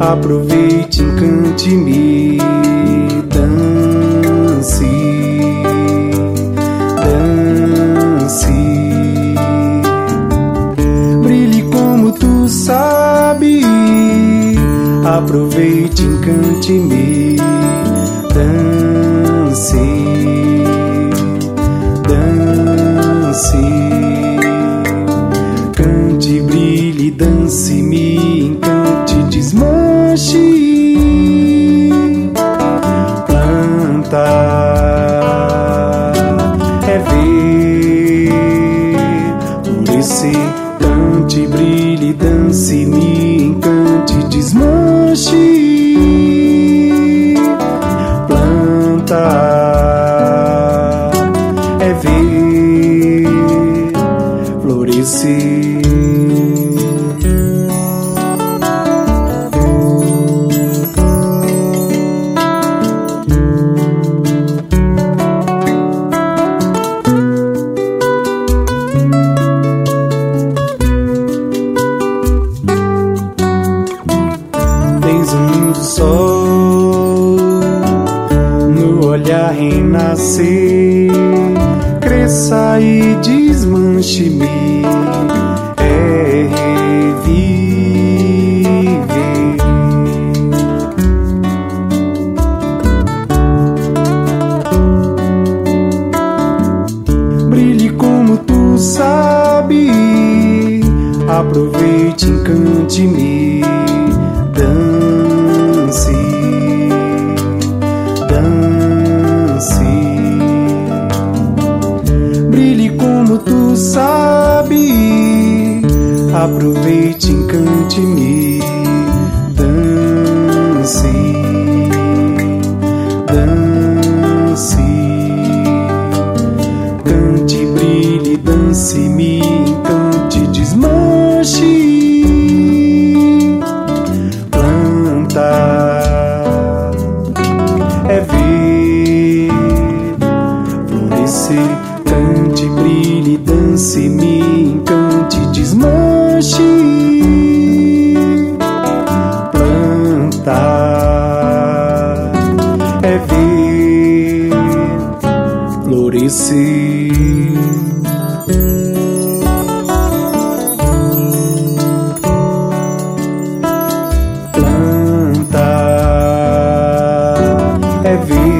Aproveite, encante-me, dance, dance. Brilhe como tu sabe. Aproveite, encante-me, dance, dance. Cante, brilhe, dance-me, encante, desmanche. Planta é ver, florescer. Cante, brilhe, dance-me, encante, desmanche. Planta é ver, florescer. Tens um lindo sol no olhar renascer. Cresça e desmanche-me, é reviver. Brilhe como tu sabe. Aproveite, encante-me, dance, dance. Brilhe como tu sabe. Aproveite, encante-me, dance, dance. Cante, brilhe, dance-me, encante, desmanche. É ver, florescer. Cante, brilhe, dance-me, encante, desmanche. Planta é ver, florescer. Planta é ver,